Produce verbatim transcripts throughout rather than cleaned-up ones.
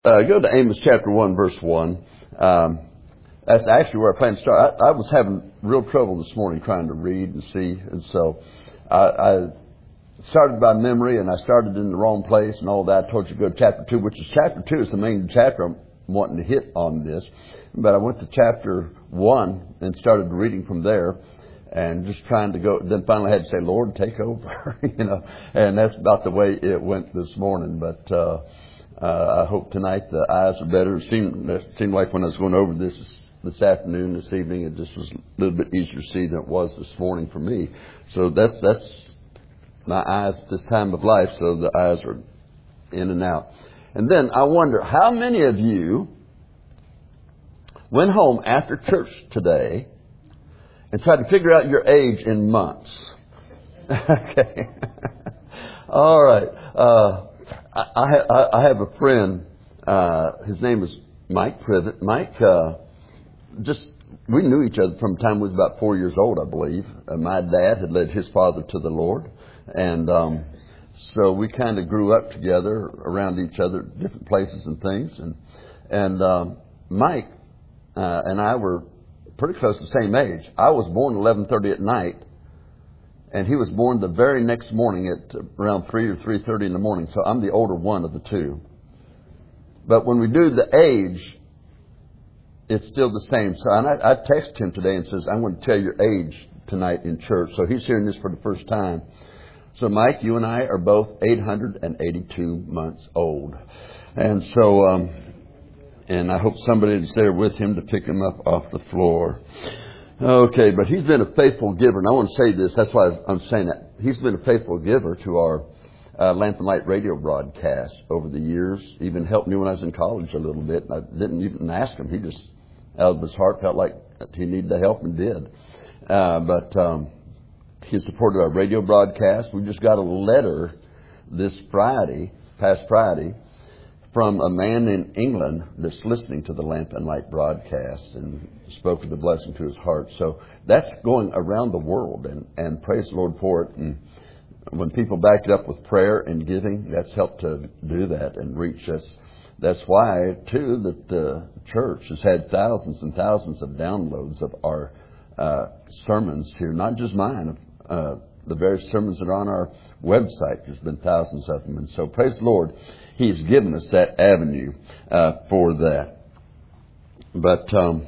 Uh, go to Amos chapter one, verse one. Um, that's actually where I plan to start. I, I was having real trouble this morning trying to read and see, and so I, I started by memory, and I started in the wrong place and all that. I told you to go to chapter two, which is chapter two is the main chapter I'm wanting to hit on this. But I went to chapter one and started reading from there, and just trying to go. Then finally I had to say, Lord, take over, you know. And that's about the way it went this morning. But uh, uh, I hope tonight the eyes are better. It seemed, it seemed like when I was going over this this afternoon, this evening, it just was a little bit easier to see than it was this morning for me. So that's that's my eyes at this time of life. So the eyes are in and out. And then I wonder how many of you went home after church today and tried to figure out your age in months. Okay. All right. Uh, I, I, I have a friend. Uh, his name is Mike Privet. Mike, uh, just, we knew each other from the time we was about four years old, I believe. Uh, my dad had led his father to the Lord. And um, so we kind of grew up together around each other, different places and things. And, and um, Mike uh, and I were pretty close to the same age. I was born eleven thirty at night, and he was born the very next morning at around three or three thirty in the morning. So I'm the older one of the two. But when we do the age, it's still the same. So and I, I texted him today and says, I'm going to tell your age tonight in church. So he's hearing this for the first time. So Mike, you and I are both eight hundred eighty-two months old. And so... Um, And I hope somebody is there with him to pick him up off the floor. Okay, but he's been a faithful giver. And I want to say this. That's why I'm saying that. He's been a faithful giver to our uh, Lamp and Light radio broadcast over the years. Even helped me when I was in college a little bit. I didn't even ask him. He just, out of his heart, felt like he needed the help and did. Uh, but um, he supported our radio broadcast. We just got a letter this Friday, past Friday, from a man in England that's listening to the Lamp and Light broadcast and spoke with a blessing to his heart. So that's going around the world, and, and praise the Lord for it. And when people back it up with prayer and giving, that's helped to do that and reach us. That's why, too, that the church has had thousands and thousands of downloads of our uh, sermons here, not just mine, uh, the various sermons that are on our website. There's been thousands of them. And so praise the Lord. He's given us that avenue uh, for that. But um,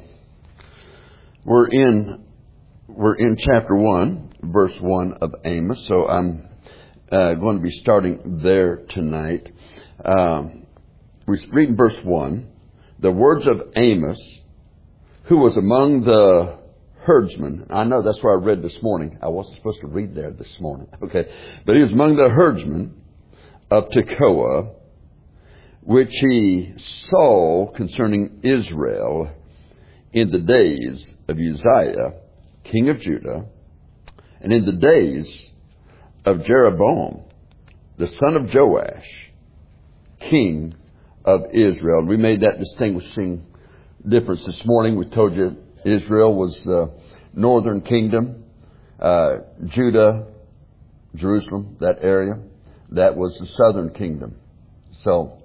we're in we're in chapter one, verse one of Amos. So I'm uh, going to be starting there tonight. Um, we read in verse one, the words of Amos, who was among the herdsmen. I know that's where I read this morning. I wasn't supposed to read there this morning. Okay, but he was among the herdsmen of Tekoa, which he saw concerning Israel in the days of Uzziah, king of Judah, and in the days of Jeroboam, the son of Joash, king of Israel. We made that distinguishing difference this morning. We told you Israel was the northern kingdom, uh, Judah, Jerusalem, that area, that was the southern kingdom. So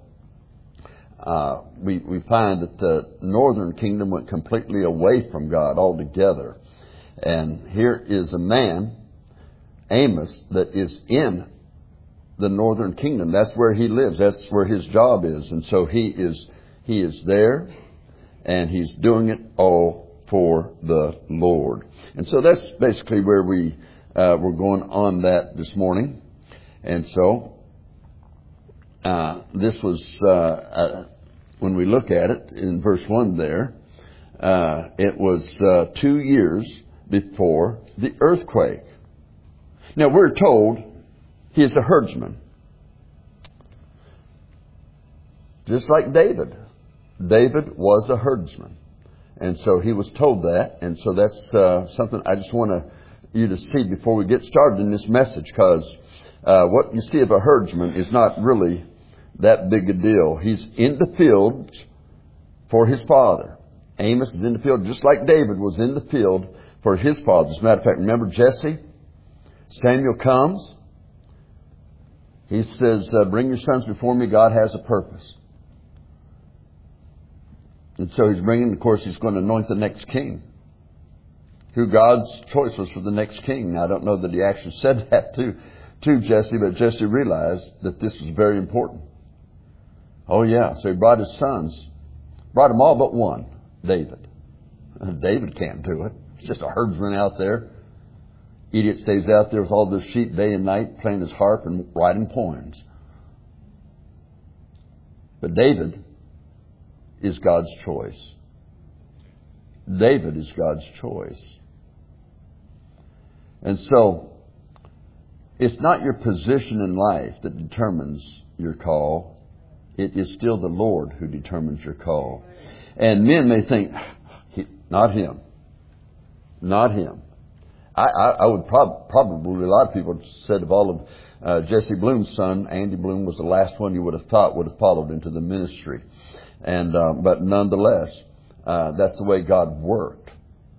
Uh, we, we find that the northern kingdom went completely away from God altogether. And here is a man, Amos, that is in the northern kingdom. That's where he lives. That's where his job is. And so he is, he is there, and he's doing it all for the Lord. And so that's basically where we, uh, we're going on that this morning. And so, Uh, this was, uh, uh, when we look at it in verse one there, uh, it was uh, two years before the earthquake. Now we're told he is a herdsman. Just like David. David was a herdsman. And so he was told that. And so that's uh, something I just want to, you to see before we get started in this message, because uh, what you see of a herdsman is not really that big a deal. He's in the field for his father. Amos is in the field just like David was in the field for his father. As a matter of fact, remember Jesse? Samuel comes. He says, uh, bring your sons before me. God has a purpose. And so he's bringing, of course, he's going to anoint the next king, who God's choice was for the next king. Now, I don't know that he actually said that to, to Jesse, but Jesse realized that this was very important. Oh, yeah. So he brought his sons, brought them all but one, David. David can't do it. He's just a herdsman out there. Idiot stays out there with all those sheep day and night, playing his harp and writing poems. But David is God's choice. David is God's choice. And so, it's not your position in life that determines your call. It is still the Lord who determines your call. And men may think, not him. Not him. I, I, I would prob- probably, a lot of people said of all of uh, Jesse Bloom's son, Andy Bloom was the last one you would have thought would have followed into the ministry. And uh, but nonetheless, uh, that's the way God worked.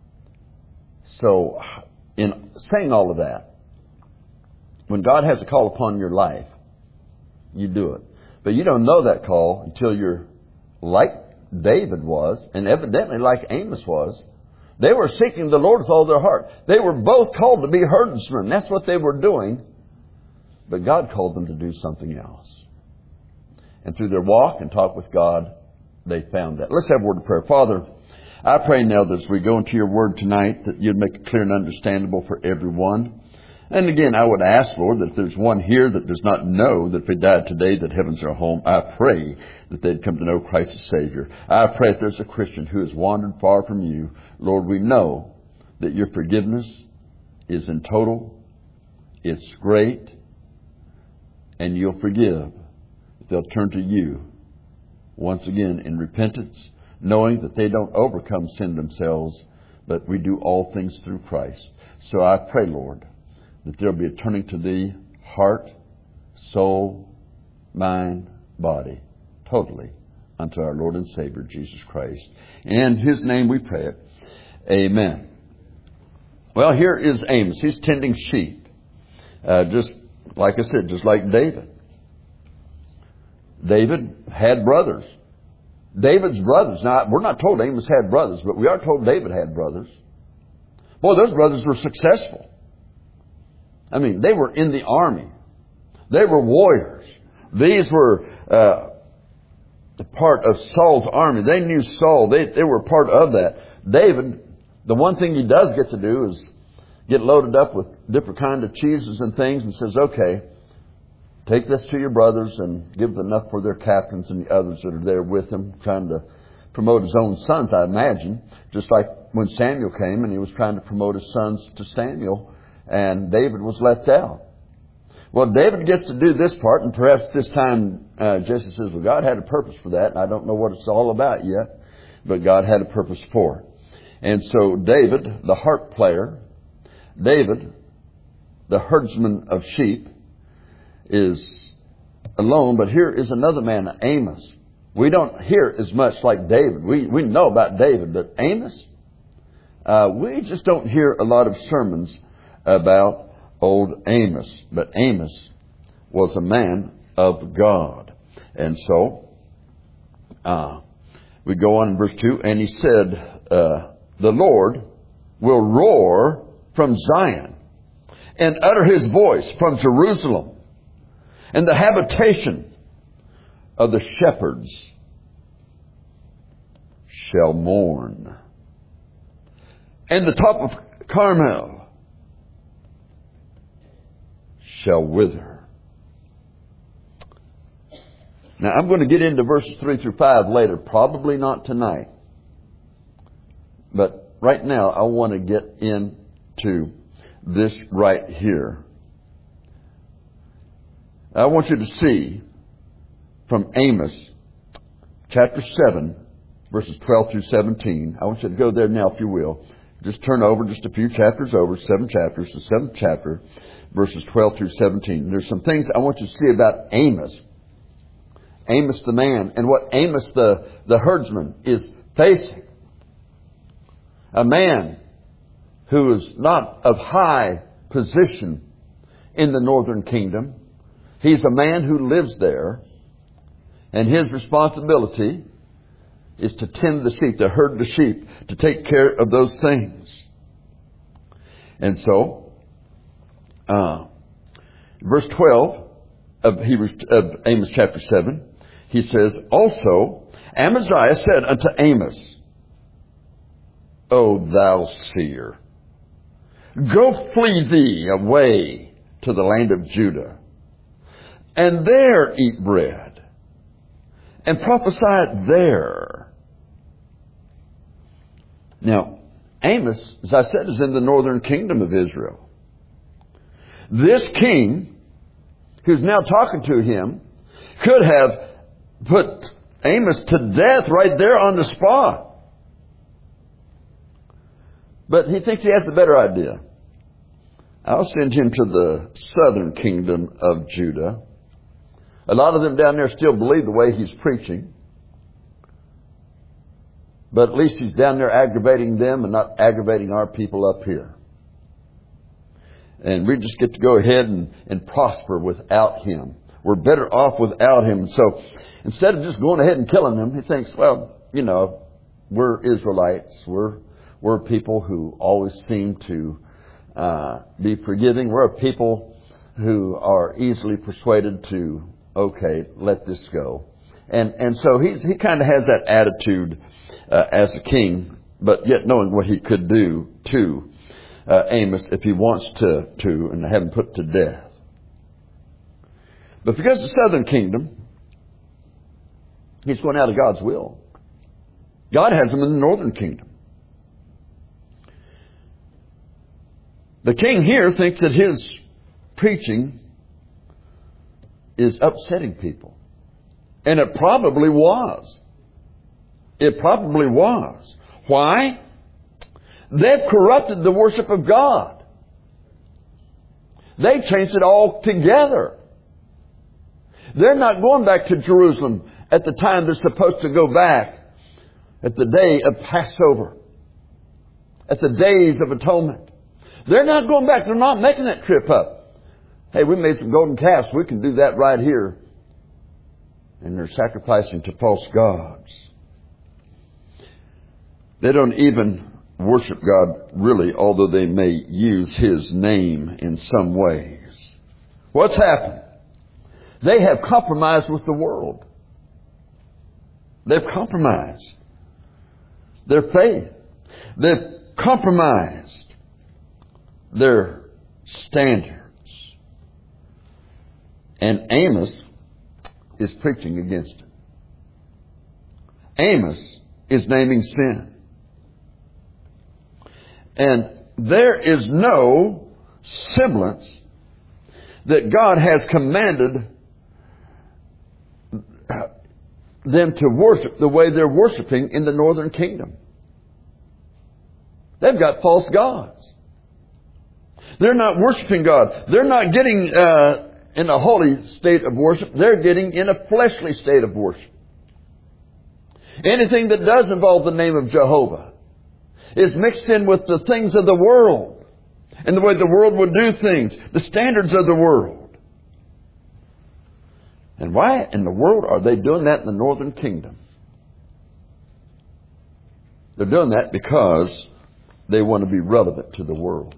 So, in saying all of that, when God has a call upon your life, you do it. But you don't know that call until you're like David was, and evidently like Amos was. They were seeking the Lord with all their heart. They were both called to be herdsmen. That's what they were doing. But God called them to do something else. And through their walk and talk with God, they found that. Let's have a word of prayer. Father, I pray now that as we go into your word tonight, that you'd make it clear and understandable for everyone. And again, I would ask, Lord, that if there's one here that does not know that if they died today, that heaven's their home, I pray that they'd come to know Christ as Savior. I pray if there's a Christian who has wandered far from you, Lord, we know that your forgiveness is in total, it's great, and you'll forgive if they'll turn to you once again in repentance, knowing that they don't overcome sin themselves, but we do all things through Christ. So I pray, Lord, that there'll be a turning to thee, heart, soul, mind, body, totally unto our Lord and Savior, Jesus Christ. In his name we pray it. Amen. Well, here is Amos. He's tending sheep. Uh, just like I said, just like David. David had brothers. David's brothers. Now, we're not told Amos had brothers, but we are told David had brothers. Boy, those brothers were successful. I mean, they were in the army. They were warriors. These were uh, part of Saul's army. They knew Saul. They, they were part of that. David, the one thing he does get to do is get loaded up with different kinds of cheeses and things and says, okay, take this to your brothers and give enough for their captains and the others that are there with him, trying to promote his own sons, I imagine. Just like when Samuel came and he was trying to promote his sons to Samuel, and David was left out. Well, David gets to do this part, and perhaps this time uh, Jesse says, well, God had a purpose for that, and I don't know what it's all about yet, but God had a purpose for it. And so David, the harp player, David, the herdsman of sheep, is alone, but here is another man, Amos. We don't hear as much like David. We, we know about David, but Amos, uh, we just don't hear a lot of sermons about old Amos. But Amos was a man of God. And so, uh, we go on in verse two, and he said, uh, the Lord will roar from Zion and utter his voice from Jerusalem, and the habitation of the shepherds shall mourn, and the top of Carmel shall wither. Now, I'm going to get into verses three through five later, probably not tonight. But right now, I want to get into this right here. I want you to see from Amos chapter seven, verses twelve through seventeen. I want you to go there now, if you will. Just turn over just a few chapters over, seven chapters, the seventh chapter, verses twelve through seventeen. There's some things I want you to see about Amos. Amos the man, and what Amos the, the herdsman is facing. A man who is not of high position in the northern kingdom. He's a man who lives there, and his responsibility is to tend the sheep, to herd the sheep, to take care of those things. And so, uh, verse twelve of Hebrews, of Amos chapter seven, he says, also, Amaziah said unto Amos, O thou seer, go flee thee away to the land of Judah, and there eat bread, and prophesy there. Now, Amos, as I said, is in the northern kingdom of Israel. This king, who's now talking to him, could have put Amos to death right there on the spot. But he thinks he has a better idea. I'll send him to the southern kingdom of Judah. A lot of them down there still believe the way he's preaching. But at least he's down there aggravating them and not aggravating our people up here. And we just get to go ahead and, and prosper without him. We're better off without him. So instead of just going ahead and killing them, he thinks, well, you know, we're Israelites. We're, we're people who always seem to uh, be forgiving. We're a people who are easily persuaded to, okay, let this go. And, and so he's, he kind of has that attitude Uh, as a king, but yet knowing what he could do to uh, Amos if he wants to, to and have him put to death. But because the southern kingdom, he's going out of God's will. God has him in the northern kingdom. The king here thinks that his preaching is upsetting people. And it probably was. It probably was. Why? They've corrupted the worship of God. They changed it all together. They're not going back to Jerusalem at the time they're supposed to go back, at the day of Passover, at the days of atonement. They're not going back. They're not making that trip up. Hey, we made some golden calves. We can do that right here. And they're sacrificing to false gods. They don't even worship God really, although they may use His name in some ways. What's happened? They have compromised with the world. They've compromised their faith. They've compromised their standards. And Amos is preaching against it. Amos is naming sin. And there is no semblance that God has commanded them to worship the way they're worshiping in the northern kingdom. They've got false gods. They're not worshiping God. They're not getting uh, in a holy state of worship. They're getting in a fleshly state of worship. Anything that does involve the name of Jehovah is mixed in with the things of the world and the way the world would do things, the standards of the world. And why in the world are they doing that in the northern kingdom? They're doing that because they want to be relevant to the world.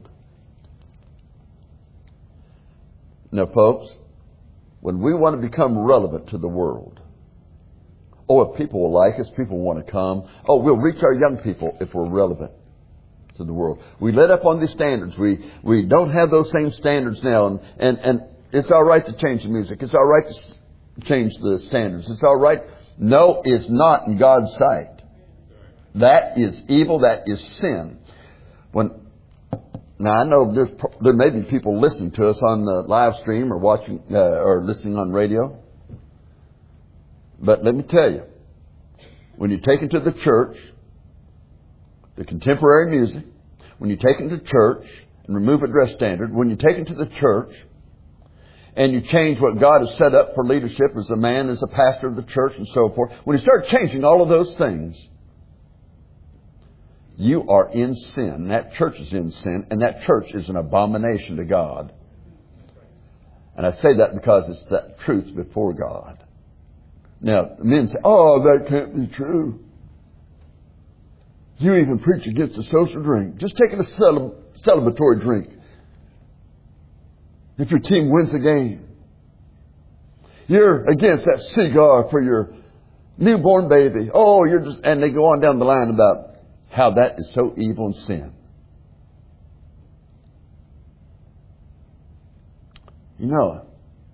Now, folks, when we want to become relevant to the world, oh, if people will like us, people want to come. Oh, we'll reach our young people if we're relevant to the world. We let up on these standards. We we don't have those same standards now. And, and, and it's all right to change the music. It's all right to change the standards. It's all right. No, it's not in God's sight. That is evil. That is sin. When Now, I know there's, there may be people listening to us on the live stream or watching uh, or listening on radio. But let me tell you, when you take into the church the contemporary music, when you take into church and remove a dress standard, when you take into the church and you change what God has set up for leadership as a man, as a pastor of the church and so forth, when you start changing all of those things, you are in sin. That church is in sin, and that church is an abomination to God. And I say that because it's the truth before God. Now, men say, oh, that can't be true. You even preach against a social drink. Just taking a celib- celebratory drink. If your team wins the game. You're against that cigar for your newborn baby. Oh, you're just, and they go on down the line about how that is so evil and sin. You know,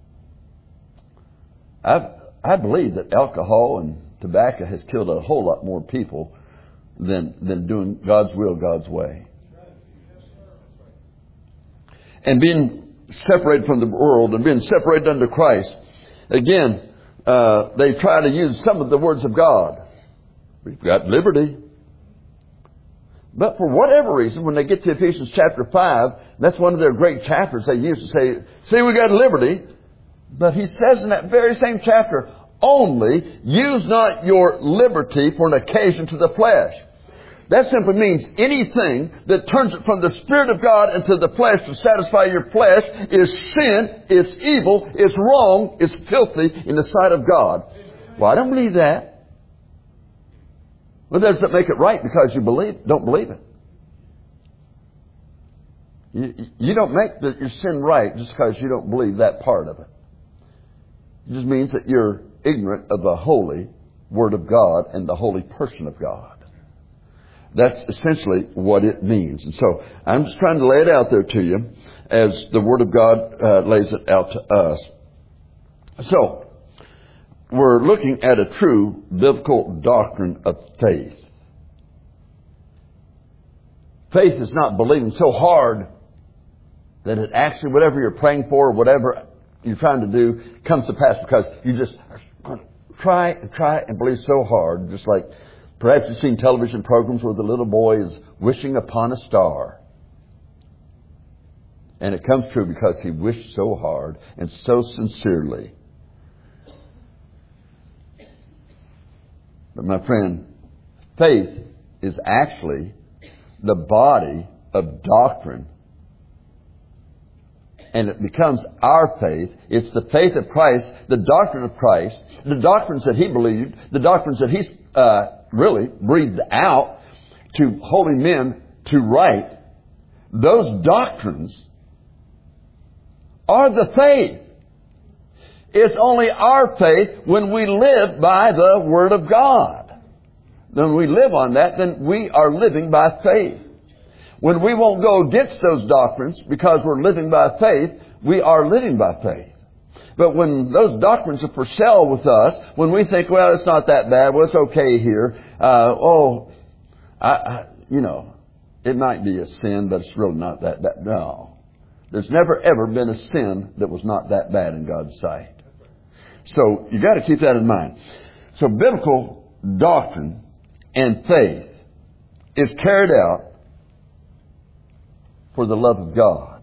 I I believe that alcohol and tobacco has killed a whole lot more people than than doing God's will, God's way. And being separated from the world and being separated under Christ. Again, uh, they try to use some of the words of God. We've got liberty. But for whatever reason, when they get to Ephesians chapter five, that's one of their great chapters. They used to say, see, we got liberty. But he says in that very same chapter, only use not your liberty for an occasion to the flesh. That simply means anything that turns it from the Spirit of God into the flesh to satisfy your flesh is sin, is evil, is wrong, is filthy in the sight of God. Well, I don't believe that. Well, does that make it right because you believe don't believe it? You, you don't make the, your sin right just because you don't believe that part of it. It just means that you're ignorant of the holy Word of God and the holy person of God. That's essentially what it means. And so I'm just trying to lay it out there to you as the Word of God uh, lays it out to us. So, we're looking at a true biblical doctrine of faith. Faith is not believing so hard that it actually, whatever you're praying for, whatever you're trying to do, comes to pass because you just try and try and believe so hard, just like perhaps you've seen television programs where the little boy is wishing upon a star. And it comes true because he wished so hard and so sincerely. But my friend, faith is actually the body of doctrine. And it becomes our faith. It's the faith of Christ, the doctrine of Christ, the doctrines that He believed, the doctrines that He uh, really breathed out to holy men to write. Those doctrines are the faith. It's only our faith when we live by the Word of God. When we live on that, then we are living by faith. When we won't go against those doctrines because we're living by faith, we are living by faith. But when those doctrines are for sale with us, when we think, well, it's not that bad, well, it's okay here, uh, oh, I, I, you know, it might be a sin, but it's really not that bad. No. There's never ever been a sin that was not that bad in God's sight. So you got to keep that in mind. So biblical doctrine and faith is carried out for the love of God.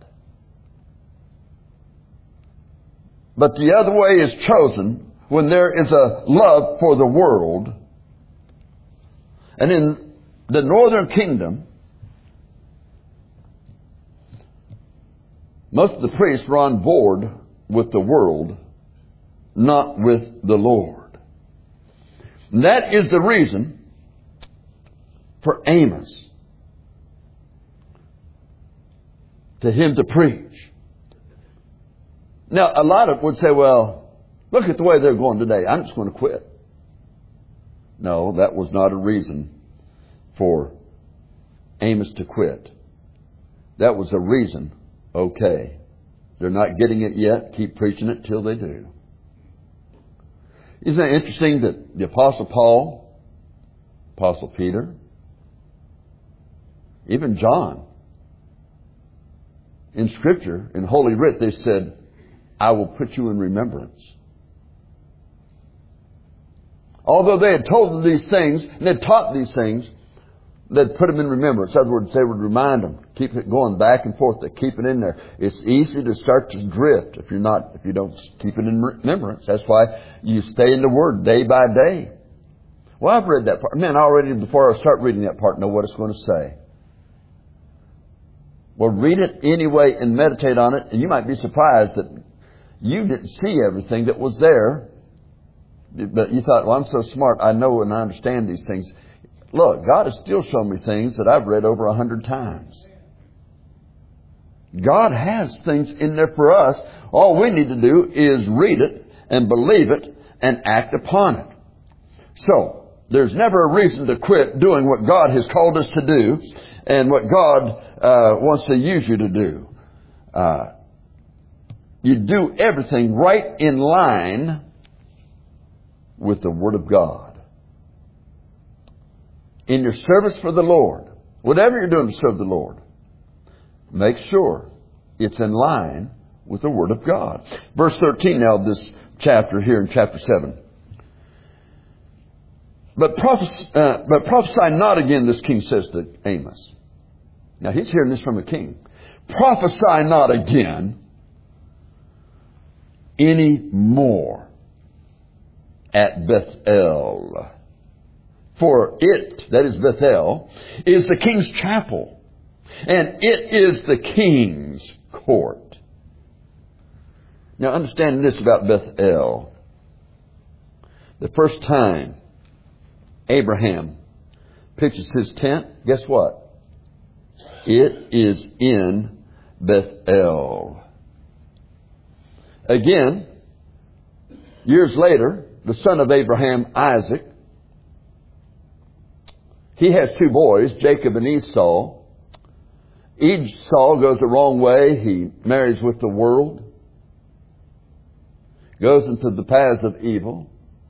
But the other way is chosen when there is a love for the world. And in the northern kingdom, most of the priests were on board with the world, not with the Lord. And that is the reason for Amos to him to preach. Now, a lot of would say, well, look at the way they're going today. I'm just going to quit. No, that was not a reason for Amos to quit. That was a reason, okay, they're not getting it yet. Keep preaching it till they do. Isn't that interesting that the Apostle Paul, Apostle Peter, even John, in Scripture, in Holy Writ, they said, I will put you in remembrance. Although they had told them these things, and had taught these things, they'd put them in remembrance. In other words, they would remind them, keep it going back and forth, they keep it in there. It's easy to start to drift if you're not, if you don't keep it in remembrance. That's why you stay in the Word day by day. Well, I've read that part. Man, already before I start reading that part, know what it's going to say. Well, read it anyway and meditate on it, and you might be surprised that you didn't see everything that was there. But you thought, well, I'm so smart, I know and I understand these things. Look, God has still shown me things that I've read over a hundred times. God has things in there for us. All we need to do is read it and believe it and act upon it. So, there's never a reason to quit doing what God has called us to do and what God uh, wants to use you to do. Uh, you do everything right in line with the Word of God. In your service for the Lord, whatever you're doing to serve the Lord, make sure it's in line with the Word of God. Verse thirteen now of this chapter here in chapter seven. But prophesy, uh, but prophesy not again, this king says to Amos. Now he's hearing this from a king. Prophesy not again any more at Bethel. For it, that is Bethel, is the king's chapel, and it is the king's court. Now understand this about Bethel. The first time Abraham pitches his tent, guess what? It is in Bethel. Again, years later, the son of Abraham, Isaac, he has two boys, Jacob and Esau. Esau goes the wrong way. He marries with the world, goes into the paths of evil.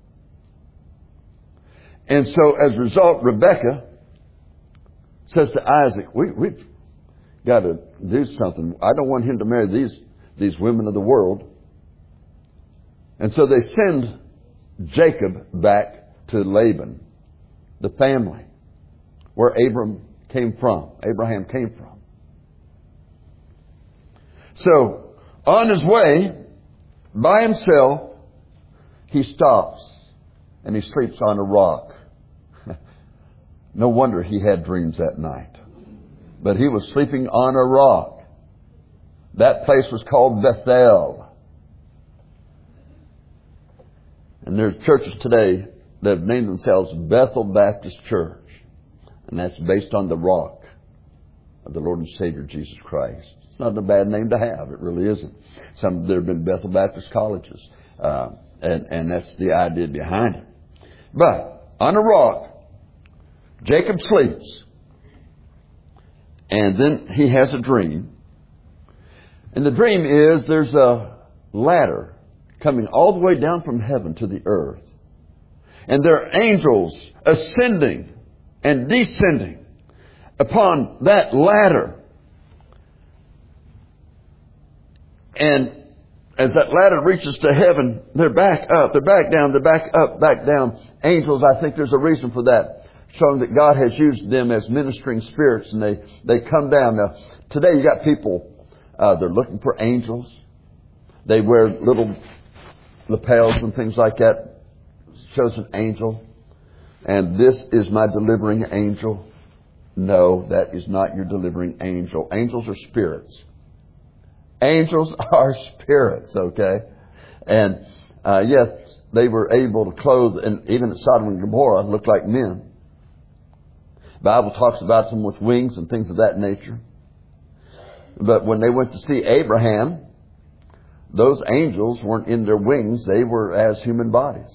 And so as a result, Rebekah says to Isaac, we, we've got to do something. I don't want him to marry these, these women of the world. And so they send Jacob back to Laban, the family, where Abram came from, Abraham came from. So, on his way, by himself, he stops and he sleeps on a rock. No wonder he had dreams that night. But he was sleeping on a rock. That place was called Bethel. And there's churches today that have named themselves Bethel Baptist Church. And that's based on the rock of the Lord and Savior Jesus Christ. It's not a bad name to have. It really isn't. Some there have been Bethel Baptist colleges. Uh, and, and that's the idea behind it. But on a rock, Jacob sleeps. And then he has a dream. And the dream is there's a ladder coming all the way down from heaven to the earth. And there are angels ascending and descending upon that ladder. And as that ladder reaches to heaven, they're back up, they're back down, they're back up, back down. Angels, I think there's a reason for that, showing that God has used them as ministering spirits, and they, they come down. Now, today you got people, uh, they're looking for angels. They wear little lapels and things like that. Shows an angel. And this is my delivering angel. No, that is not your delivering angel. Angels are spirits. Angels are spirits, okay? And uh, yes, they were able to clothe, and even at Sodom and Gomorrah, look like men. The Bible talks about them with wings and things of that nature. But when they went to see Abraham, those angels weren't in their wings. They were as human bodies.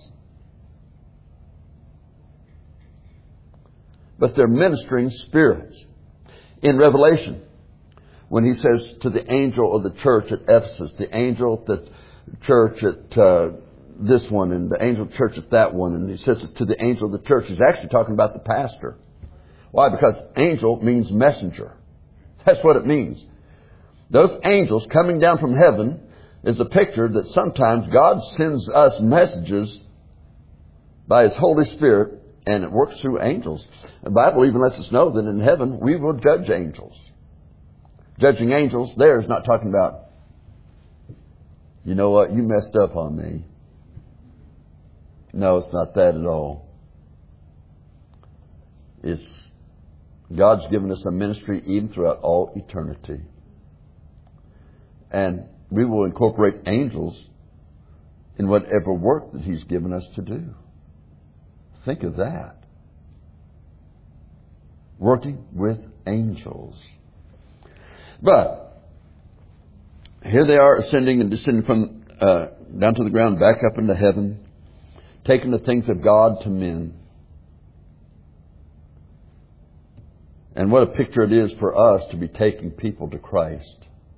But they're ministering spirits. In Revelation, when he says to the angel of the church at Ephesus, the angel at the church at uh, this one, and the angel church at that one, and he says to the angel of the church, he's actually talking about the pastor. Why? Because angel means messenger. That's what it means. Those angels coming down from heaven is a picture that sometimes God sends us messages by His Holy Spirit, and it works through angels. The Bible even lets us know that in heaven we will judge angels. Judging angels there is not talking about, you know what, you messed up on me. No, it's not that at all. It's God's given us a ministry even throughout all eternity. And we will incorporate angels in whatever work that He's given us to do. Think of that. working with angels. But here they are ascending and descending from uh, down to the ground, back up into heaven, taking the things of God to men. And what a picture it is for us to be taking people to Christ.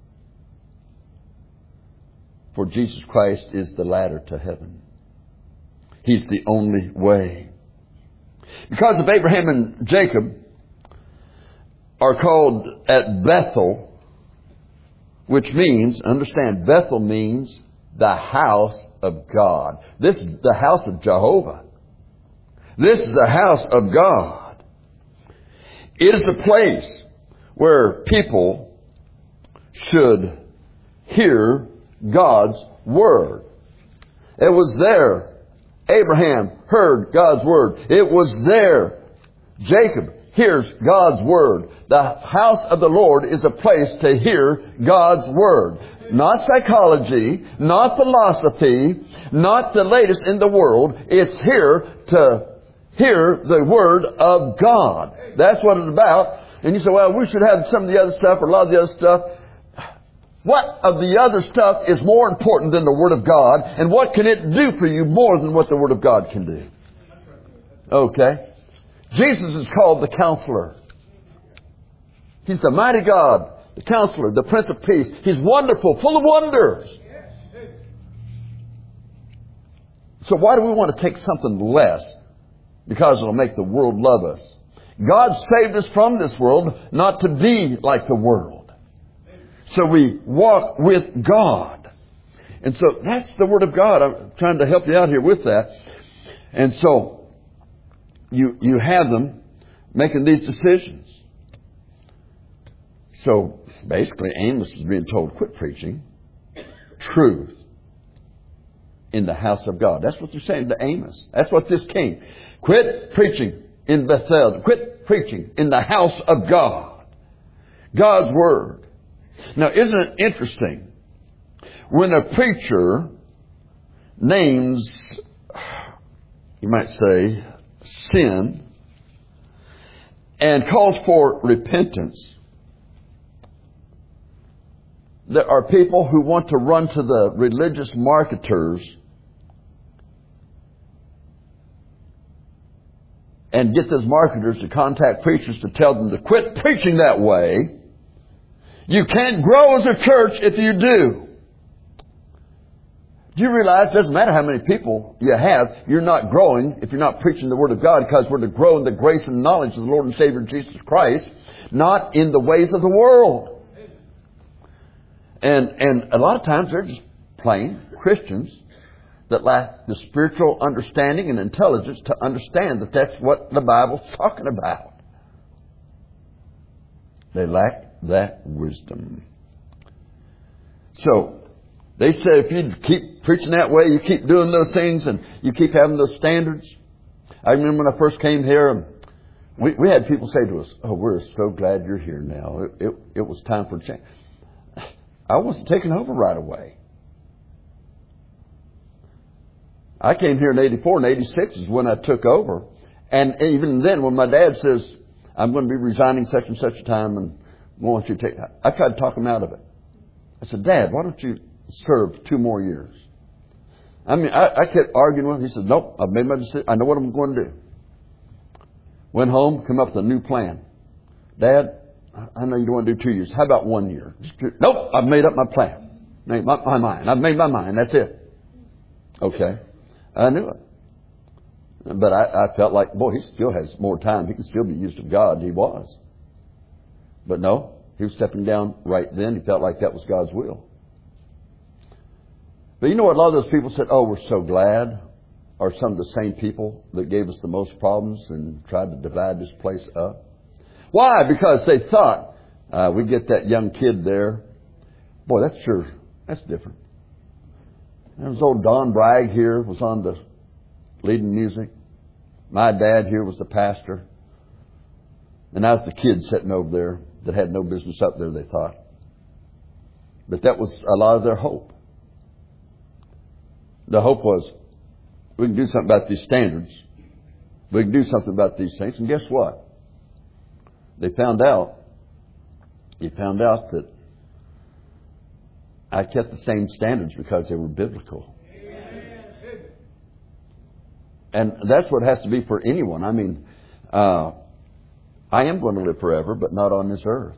For Jesus Christ is the ladder to heaven. He's the only way. Because of Abraham and Jacob are called at Bethel, which means, understand, Bethel means the house of God. This is the house of Jehovah. This is the house of God. It is a place where people should hear God's Word. It was there Abraham heard God's Word. It was there Jacob hears God's Word. The house of the Lord is a place to hear God's Word. Not psychology, not philosophy, not the latest in the world. It's here to hear the Word of God. That's what it's about. And you say, well, we should have some of the other stuff or a lot of the other stuff. What of the other stuff is more important than the Word of God? And what can it do for you more than what the Word of God can do? Okay. Jesus is called the Counselor. He's the mighty God, the Counselor, the Prince of Peace. He's wonderful, full of wonders. So why do we want to take something less? Because it'll make the world love us. God saved us from this world not to be like the world. So we walk with God. And so that's the Word of God. I'm trying to help you out here with that. And so you you have them making these decisions. So basically Amos is being told, quit preaching truth in the house of God. That's what they're saying to Amos. That's what this king. Quit preaching in Bethel. Quit preaching in the house of God. God's Word. Now, isn't it interesting when a preacher names, you might say, sin and calls for repentance? There are people who want to run to the religious marketers and get those marketers to contact preachers to tell them to quit preaching that way. You can't grow as a church if you do. Do you realize it doesn't matter how many people you have, you're not growing if you're not preaching the Word of God, because we're to grow in the grace and knowledge of the Lord and Savior Jesus Christ, not in the ways of the world. And and a lot of times they're just plain Christians that lack the spiritual understanding and intelligence to understand that that's what the Bible's talking about. They lack that wisdom. So, they said if you keep preaching that way, you keep doing those things, and you keep having those standards. I remember when I first came here, and we, we had people say to us, oh, we're so glad you're here now. It, it, it was time for change. I wasn't taken over right away. I came here in eighty-four, and eighty-six is when I took over. And even then, when my dad says, I'm going to be resigning such and such a time, and I want you to take, I tried to talk him out of it. I said, Dad, why don't you serve two more years? I mean, I, I kept arguing with him. He said, nope, I've made my decision. I know what I'm going to do. Went home, come up with a new plan. Dad, I know you don't want to do two years. How about one year? Nope, I've made up my plan. Made my, my mind. I've made my mind. That's it. Okay. I knew it. But I, I felt like, boy, he still has more time. He can still be used of God. He was. But no, he was stepping down right then. He felt like that was God's will. But you know what? A lot of those people said, oh, we're so glad, are some of the same people that gave us the most problems and tried to divide this place up. Why? Because they thought, uh, we get that young kid there. Boy, that's sure, that's different. There was old Don Bragg here, was on the leading music. My dad here was the pastor. And I was the kid sitting over there that had no business up there, they thought. But that was a lot of their hope. The hope was, we can do something about these standards. We can do something about these things. And guess what? they found out, he found out that I kept the same standards because they were biblical. And that's what it has to be for anyone. I mean, uh, I am going to live forever, but not on this earth.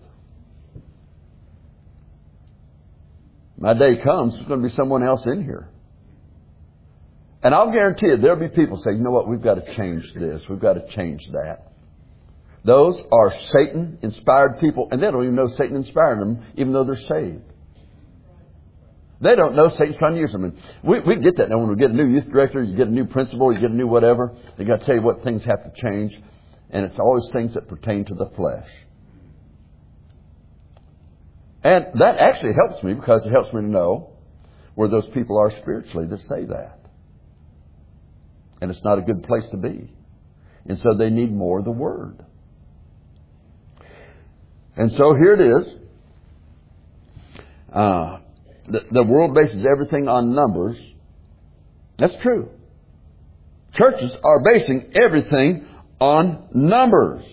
My day comes, there's going to be someone else in here. And I'll guarantee you, there'll be people say, you know what, we've got to change this. We've got to change that. Those are Satan-inspired people, and they don't even know Satan inspired them, even though they're saved. They don't know Satan's trying to use them. And we, we get that now when we get a new youth director, you get a new principal, you get a new whatever. They got to tell you what things have to change. And it's always things that pertain to the flesh. And that actually helps me because it helps me to know where those people are spiritually that say that. And it's not a good place to be. And so they need more of the Word. And so here it is. Uh, the, the world bases everything on numbers. That's true. Churches are basing everything on numbers.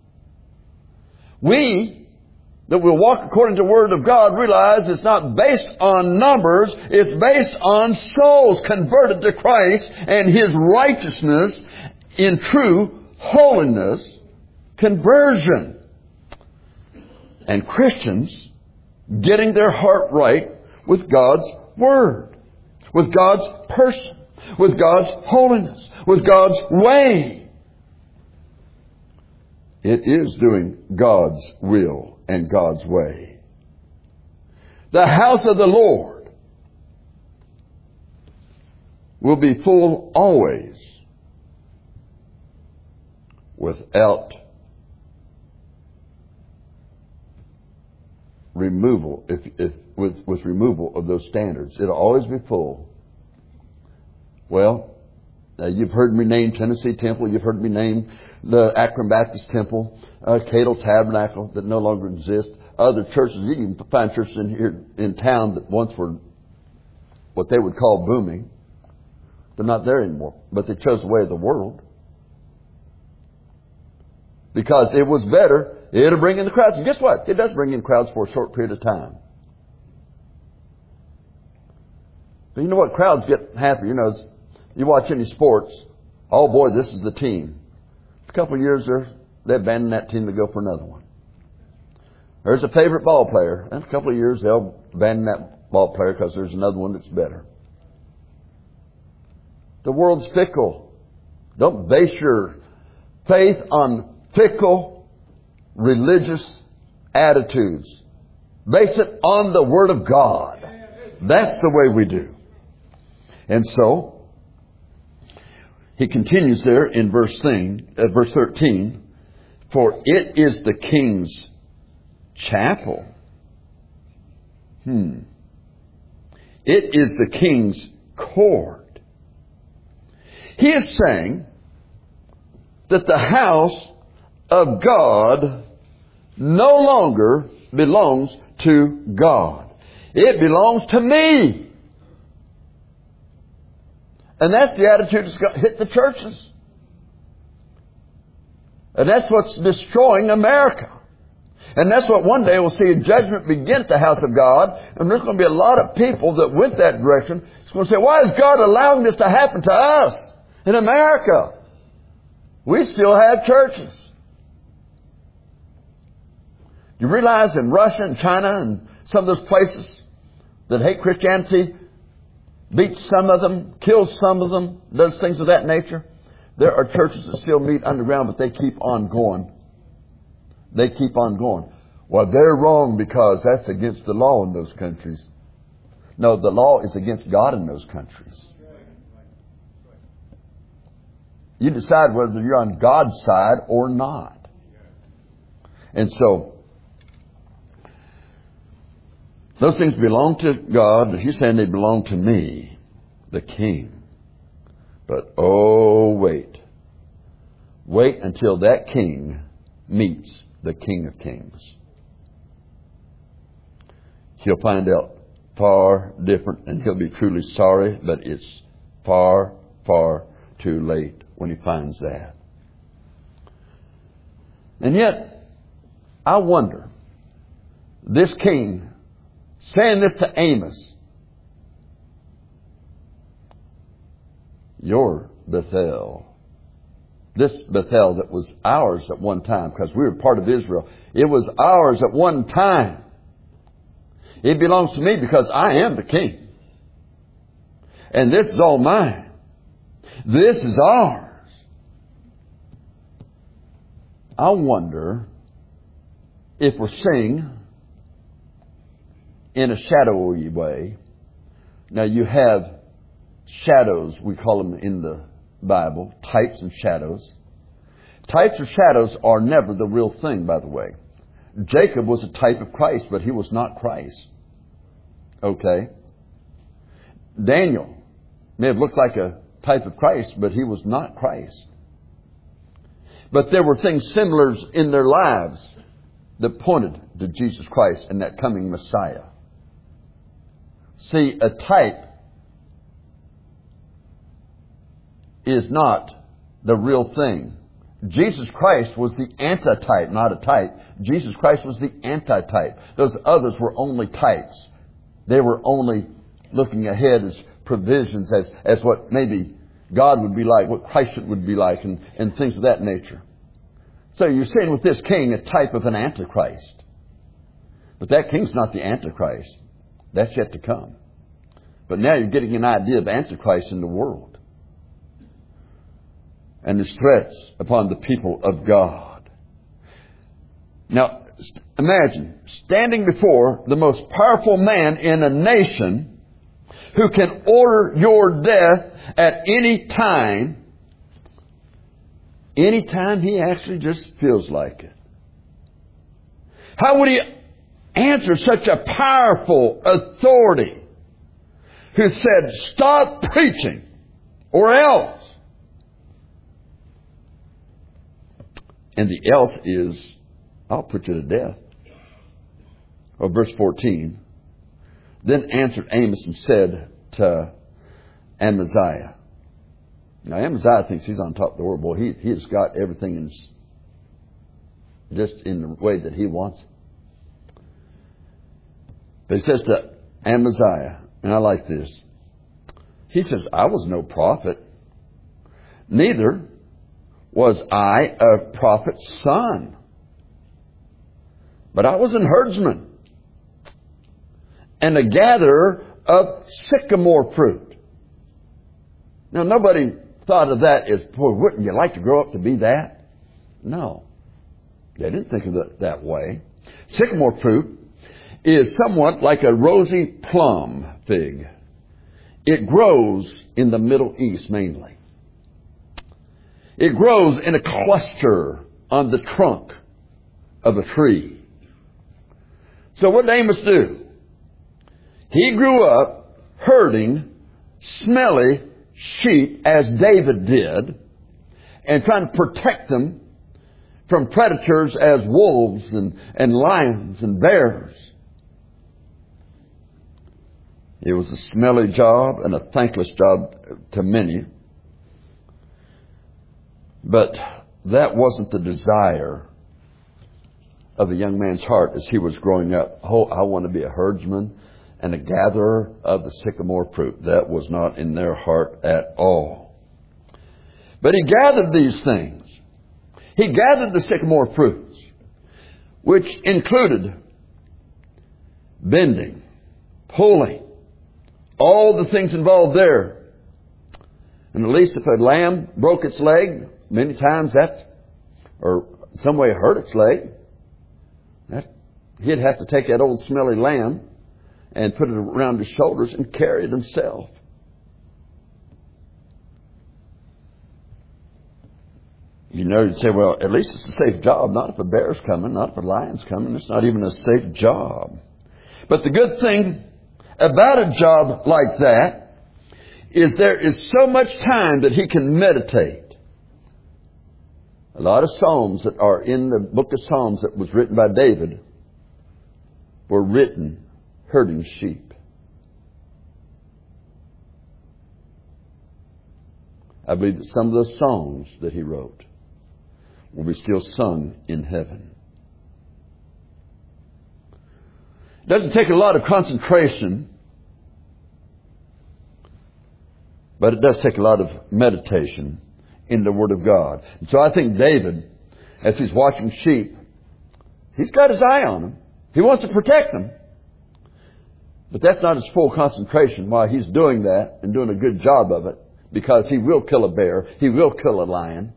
We, that will walk according to the Word of God, realize it's not based on numbers. It's based on souls converted to Christ and His righteousness in true holiness, conversion. And Christians getting their heart right with God's Word, with God's person, with God's holiness, with God's way. It is doing God's will and God's way. The house of the Lord will be full always without removal, if, if with, with removal of those standards. It'll always be full. Well, uh, you've heard me name Tennessee Temple. You've heard me name the Akron Baptist Temple, uh, Cadle Tabernacle that no longer exists. Other churches, you can find churches in here in town that once were what they would call booming. They're not there anymore, but they chose the way of the world. Because it was better, it'll bring in the crowds. And guess what? It does bring in crowds for a short period of time. But you know what? Crowds get happy. You know, you watch any sports, oh boy, this is the team. A couple of years, they abandon that team to go for another one. There's a favorite ball player. And a couple of years, they'll abandon that ball player because there's another one that's better. The world's fickle. Don't base your faith on fickle religious attitudes. Base it on the Word of God. That's the way we do. And so, he continues there in verse thing, uh, verse thirteen, for it is the king's chapel. Hmm. It is the king's court. He is saying that the house of God no longer belongs to God. It belongs to me. And that's the attitude that's got hit the churches. And that's what's destroying America. And that's what one day we'll see a judgment begin at the house of God. And there's going to be a lot of people that went that direction. It's going to say, why is God allowing this to happen to us in America? We still have churches. You realize in Russia and China and some of those places that hate Christianity, beats some of them, kills some of them, does things of that nature. There are churches that still meet underground, but they keep on going. They keep on going. Well, they're wrong because that's against the law in those countries. No, the law is against God in those countries. You decide whether you're on God's side or not. And so, those things belong to God. He's saying they belong to me, the king. But oh, wait. Wait until that king meets the King of Kings. He'll find out far different, and he'll be truly sorry, but it's far, far too late when he finds that. And yet, I wonder, this king saying this to Amos, your Bethel. This Bethel that was ours at one time, because we were part of Israel. It was ours at one time. It belongs to me because I am the king. And this is all mine. This is ours. I wonder if we're seeing in a shadowy way. Now you have shadows, we call them in the Bible, types and shadows. Types or shadows are never the real thing, by the way. Jacob was a type of Christ, but he was not Christ. Okay? Daniel may have looked like a type of Christ, but he was not Christ. But there were things similar in their lives that pointed to Jesus Christ and that coming Messiah. See, a type is not the real thing. Jesus Christ was the antitype, not a type. Jesus Christ was the antitype. Those others were only types. They were only looking ahead as provisions, as, as what maybe God would be like, what Christ would be like, and, and things of that nature. So you're seeing with this king a type of an antichrist. But that king's not the antichrist. That's yet to come. But now you're getting an idea of antichrist in the world and his threats upon the people of God. Now, imagine standing before the most powerful man in a nation who can order your death at any time, any time he actually just feels like it. How would he answer such a powerful authority who said, stop preaching or else? And the else is, I'll put you to death. Or verse fourteen. Then answered Amos and said to Amaziah. Now Amaziah thinks he's on top of the world. Boy, he, he has got everything in his, just in the way that he wants it. But he says to Amaziah, and I like this. He says, I was no prophet. Neither was I a prophet's son. But I was an herdsman and a gatherer of sycamore fruit. Now, nobody thought of that as, boy, wouldn't you like to grow up to be that? No. They didn't think of it that way. Sycamore fruit is somewhat like a rosy plum fig. It grows in the Middle East mainly. It grows in a cluster on the trunk of a tree. So what did Amos do? He grew up herding smelly sheep as David did and trying to protect them from predators as wolves and, and lions and bears. It was a smelly job and a thankless job to many. But that wasn't the desire of a young man's heart as he was growing up. Oh, I want to be a herdsman and a gatherer of the sycamore fruit. That was not in their heart at all. But he gathered these things. He gathered the sycamore fruits, which included bending, pulling, all the things involved there. And at least if a lamb broke its leg, many times that, or some way hurt its leg, that he'd have to take that old smelly lamb and put it around his shoulders and carry it himself. You know, you'd say, well, at least it's a safe job. Not if a bear's coming, not if a lion's coming. It's not even a safe job. But the good thing about a job like that is there is so much time that he can meditate. A lot of Psalms that are in the book of Psalms that was written by David were written herding sheep. I believe that some of those songs that he wrote will be still sung in heaven. Doesn't take a lot of concentration, but it does take a lot of meditation in the Word of God. And so I think David, as he's watching sheep, he's got his eye on them. He wants to protect them. But that's not his full concentration while he's doing that and doing a good job of it, because he will kill a bear. He will kill a lion.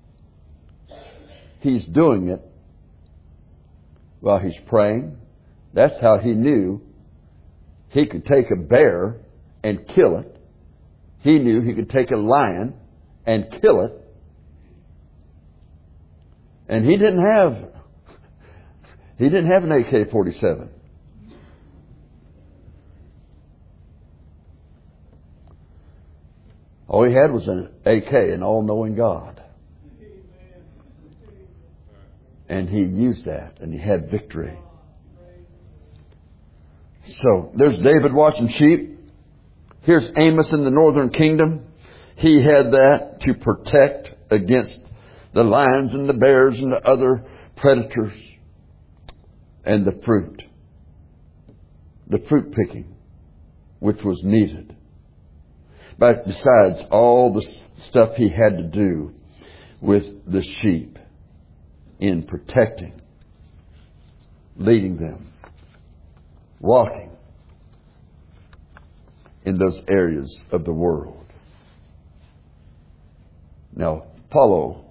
He's doing it while he's praying. That's how he knew he could take a bear and kill it. He knew he could take a lion and kill it. And he didn't have, he didn't have an A K forty-seven. All he had was an A K, an all-knowing God. And he used that, and he had victory. So, there's David watching sheep. Here's Amos in the northern kingdom. He had that to protect against the lions and the bears and the other predators. And the fruit. The fruit picking, which was needed. But besides all the stuff he had to do with the sheep in protecting, leading them, walking in those areas of the world. Now, follow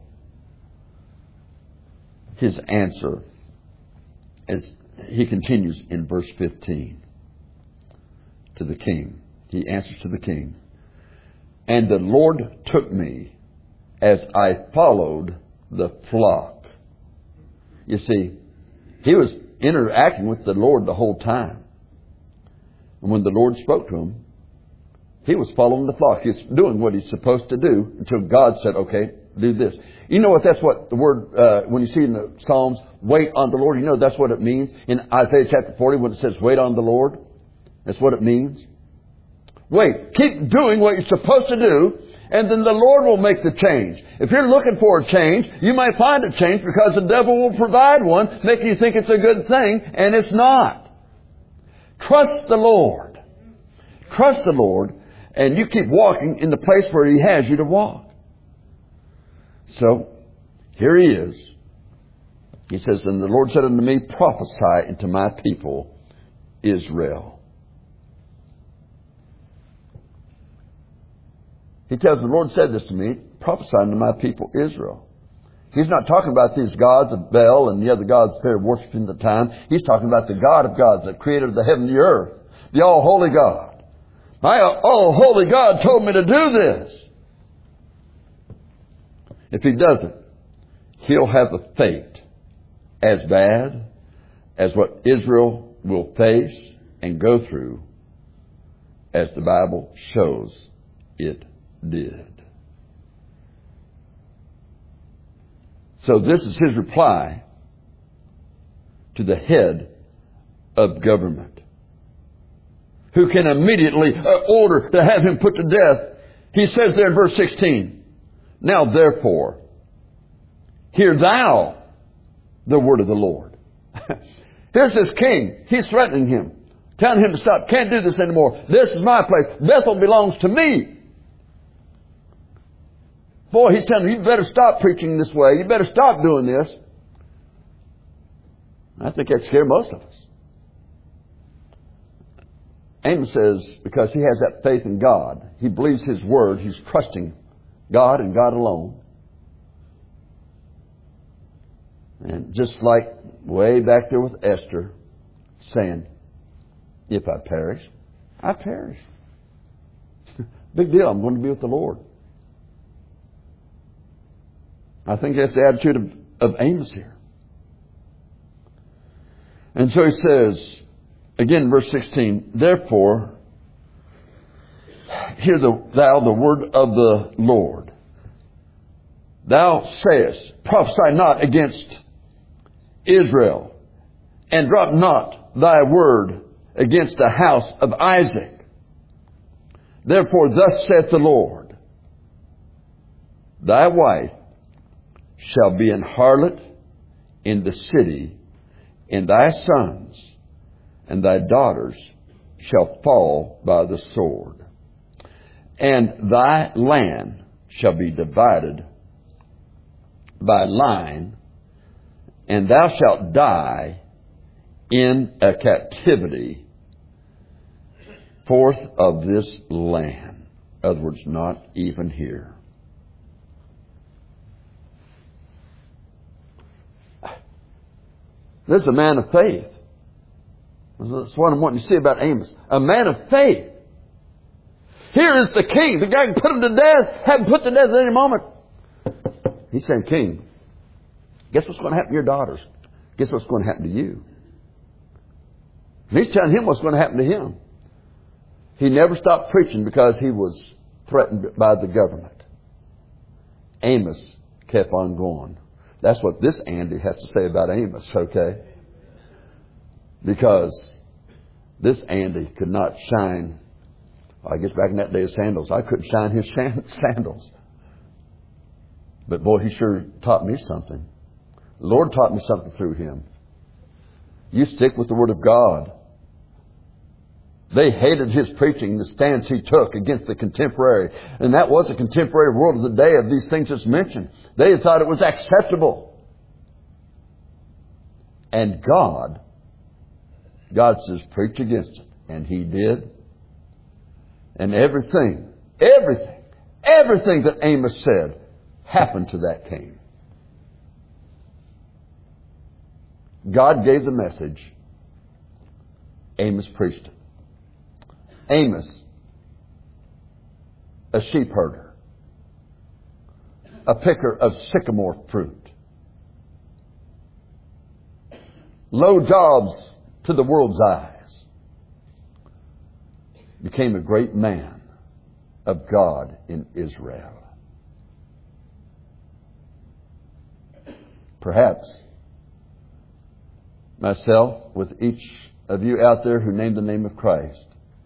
his answer as he continues in verse fifteen to the king. He answers to the king. And the Lord took me as I followed the flock. You see, he was interacting with the Lord the whole time. And when the Lord spoke to him, he was following the flock. He's doing what he's supposed to do until God said, okay, do this. You know what that's what the word, uh, when you see in the Psalms, wait on the Lord, you know that's what it means. In Isaiah chapter forty, when it says wait on the Lord, that's what it means. Wait, keep doing what you're supposed to do, and then the Lord will make the change. If you're looking for a change, you might find a change because the devil will provide one, making you think it's a good thing, and it's not. Trust the Lord. Trust the Lord, and you keep walking in the place where He has you to walk. So, here he is. He says, and the Lord said unto me, prophesy unto my people, Israel. He tells the Lord said this to me, prophesy unto my people Israel. He's not talking about these gods of Baal and the other gods they were worshiping at the time. He's talking about the God of gods that created the heaven and the earth. The all-holy God. My all-holy God told me to do this. If He doesn't, He'll have a fate as bad as what Israel will face and go through as the Bible shows it did. So this is his reply to the head of government, who can immediately uh, order to have him put to death. He says there in verse sixteen, now therefore, hear thou the word of the Lord. Here's this king. He's threatening him, telling him to stop. Can't do this anymore. This is my place. Bethel belongs to me. Boy, he's telling him, you better stop preaching this way. You better stop doing this. I think that scared most of us. Amos says, because he has that faith in God, he believes His word, he's trusting God and God alone. And just like way back there with Esther, saying, if I perish, I perish. Big deal, I'm going to be with the Lord. I think that's the attitude of, of Amos here. And so he says, again, verse sixteen, therefore, hear the, thou the word of the Lord. Thou sayest, prophesy not against Israel, and drop not thy word against the house of Isaac. Therefore, thus saith the Lord, thy wife shall be an harlot in the city, and thy sons and thy daughters shall fall by the sword. And thy land shall be divided by line, and thou shalt die in a captivity forth of this land. In other words, not even here. This is a man of faith. That's what I'm wanting to see about Amos. A man of faith. Here is the king. The guy can put him to death, have him put to death at any moment. He's saying, King, guess what's going to happen to your daughters? Guess what's going to happen to you? And he's telling him what's going to happen to him. He never stopped preaching because he was threatened by the government. Amos kept on going. That's what this Andy has to say about Amos, okay? Because this Andy could not shine, I guess back in that day, sandals. I couldn't shine his sandals. But boy, he sure taught me something. The Lord taught me something through him. You stick with the Word of God. They hated his preaching, the stance he took against the contemporary. And that was the contemporary world of the day of these things that's mentioned. They thought it was acceptable. And God, God says, preach against it. And he did. And everything, everything, everything that Amos said happened to that king. God gave the message. Amos preached it. Amos, a sheep herder, a picker of sycamore fruit, low jobs to the world's eyes, became a great man of God in Israel. Perhaps myself, with each of you out there who name the name of Christ,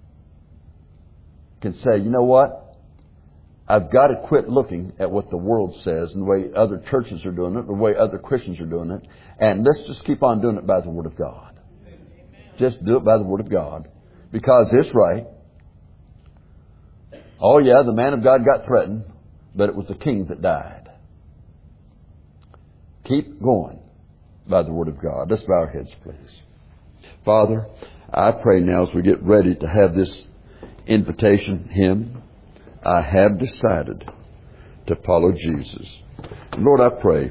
can say, you know what? I've got to quit looking at what the world says and the way other churches are doing it, the way other Christians are doing it, and let's just keep on doing it by the Word of God. Just do it by the Word of God. Because it's right. Oh yeah, the man of God got threatened, but it was the king that died. Keep going by the Word of God. Let's bow our heads, please. Father, I pray now as we get ready to have this invitation hymn, I have decided to follow Jesus. Lord, I pray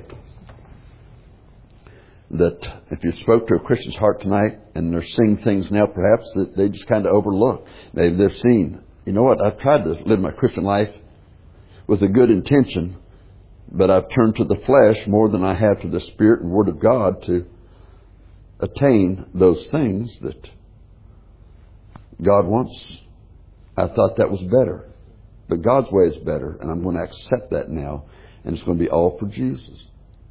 that if you spoke to a Christian's heart tonight and they're seeing things now perhaps that they just kind of overlook. Maybe they've seen, you know what, I've tried to live my Christian life with a good intention, but I've turned to the flesh more than I have to the Spirit and Word of God to attain those things that God wants. I thought that was better. But God's way is better, and I'm going to accept that now, and it's going to be all for Jesus.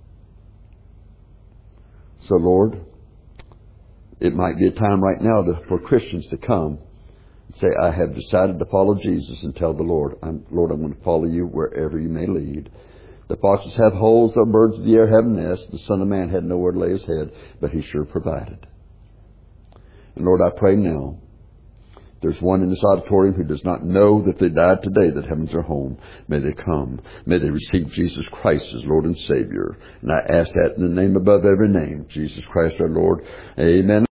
So, Lord, it might be a time right now to, for Christians to come and say, I have decided to follow Jesus, and tell the Lord, I'm, Lord, I'm going to follow you wherever you may lead. The foxes have holes, the birds of the air have nests. The Son of Man had nowhere to lay his head, but he sure provided. And Lord, I pray now, there's one in this auditorium who does not know that they died today, that heaven's their home. May they come. May they receive Jesus Christ as Lord and Savior. And I ask that in the name above every name, Jesus Christ our Lord. Amen.